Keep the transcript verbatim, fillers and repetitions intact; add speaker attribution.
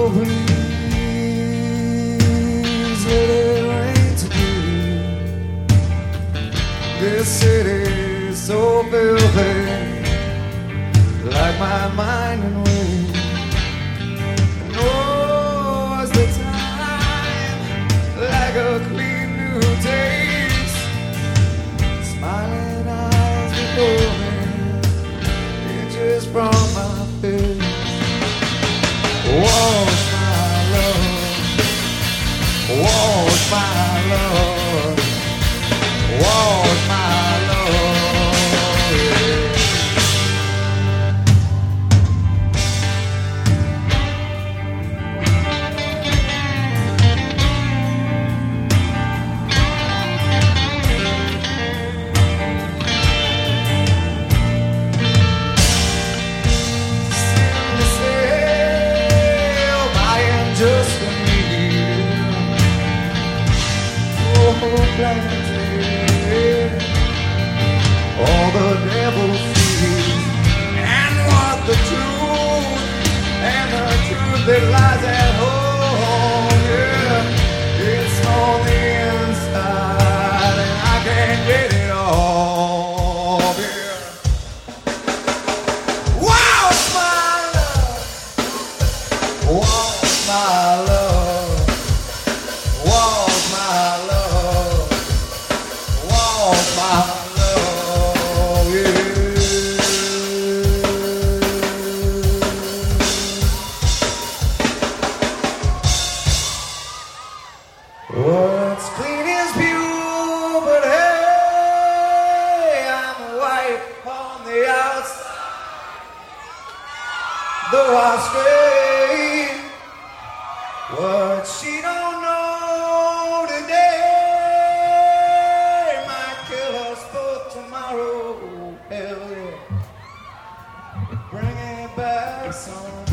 Speaker 1: please let it rain today. This city's so filthy, like my mind and way. And oh, is the time like a clean new taste? Smiling eyes before me, inches from my face. Wash my love, wash my love, wash my love, yeah. Just for me, oh, planted all the devil sees, and what the truth, and the truth that lies at home, yeah, it's on the inside, and I can't get it off, yeah. Wow, my love, wow. My love, walk my love, walk my love, yeah. What's clean is pure, but hey, I'm white on the outside, though I stray. What she don't know today might kill us both tomorrow. Hell yeah. Bring it back some.